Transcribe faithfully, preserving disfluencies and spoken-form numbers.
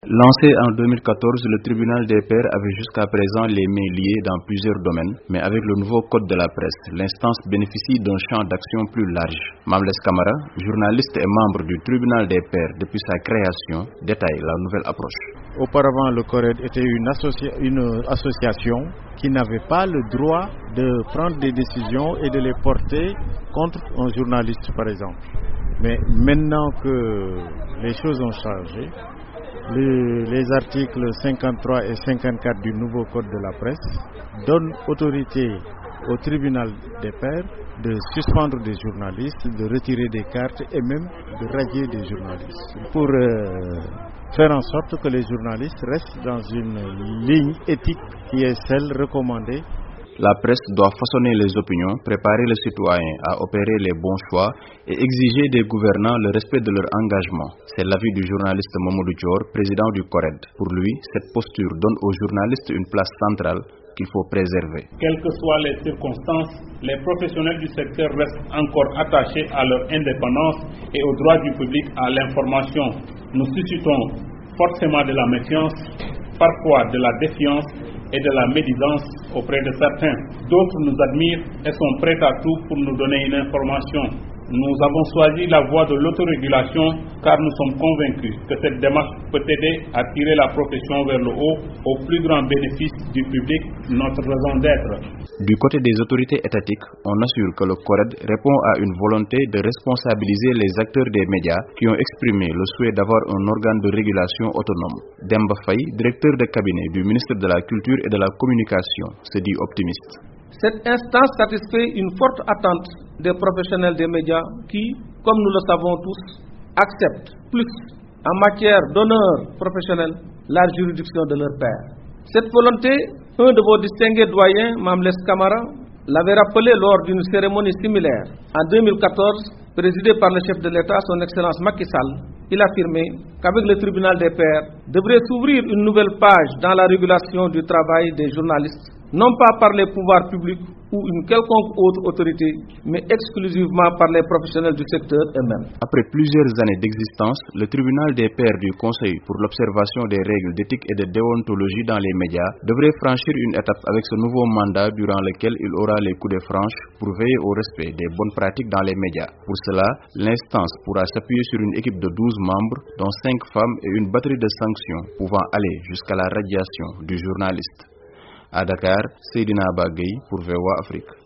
Lancé en deux mille quatorze, le tribunal des pairs avait jusqu'à présent les mains liées dans plusieurs domaines, mais avec le nouveau code de la presse, l'instance bénéficie d'un champ d'action plus large. Mamles Camara, journaliste et membre du tribunal des pairs depuis sa création, détaille la nouvelle approche. Auparavant, le CORED était une, associa une association qui n'avait pas le droit de prendre des décisions et de les porter contre un journaliste, par exemple. Mais maintenant que les choses ont changé, les, les articles cinquante-trois et cinquante-quatre du nouveau code de la presse donnent autorité au tribunal des pairs de suspendre des journalistes, de retirer des cartes et même de radier des journalistes. Pour euh, faire en sorte que les journalistes restent dans une ligne éthique qui est celle recommandée. La presse doit façonner les opinions, préparer les citoyens à opérer les bons choix et exiger des gouvernants le respect de leur engagement. C'est l'avis du journaliste Mamadou Dior, président du CORED. Pour lui, cette posture donne aux journalistes une place centrale qu'il faut préserver. Quelles que soient les circonstances, les professionnels du secteur restent encore attachés à leur indépendance et au droit du public à l'information. Nous suscitons forcément de la méfiance, parfois de la défiance et de la médisance auprès de certains. D'autres nous admirent et sont prêts à tout pour nous donner une information. Nous avons choisi la voie de l'autorégulation car nous sommes convaincus que cette démarche peut aider à tirer la profession vers le haut au plus grand bénéfice du public, notre raison d'être. Du côté des autorités étatiques, on assure que le CORED répond à une volonté de responsabiliser les acteurs des médias qui ont exprimé le souhait d'avoir un organe de régulation autonome. Demba Faye, directeur de cabinet du ministre de la Culture et de la Communication, se dit optimiste. Cette instance satisfait une forte attente des professionnels des médias qui, comme nous le savons tous, acceptent plus en matière d'honneur professionnel la juridiction de leur père. Cette volonté, un de vos distingués doyens, Mamles Camara, l'avait rappelé lors d'une cérémonie similaire en deux mille quatorze, présidée par le chef de l'État, son Excellence Macky Sall. Il affirmait qu'avec le tribunal des pairs devrait s'ouvrir une nouvelle page dans la régulation du travail des journalistes, non pas par les pouvoirs publics ou une quelconque autre autorité, mais exclusivement par les professionnels du secteur eux-mêmes. Après plusieurs années d'existence, le tribunal des pairs du Conseil pour l'observation des règles d'éthique et de déontologie dans les médias devrait franchir une étape avec ce nouveau mandat durant lequel il aura les coups de franche pour veiller au respect des bonnes pratiques dans les médias. Pour cela, l'instance pourra s'appuyer sur une équipe de douze membres, dont cinq femmes et une batterie de sanctions pouvant aller jusqu'à la radiation du journaliste. À Dakar, Seydina Bagay pour V O A Afrique.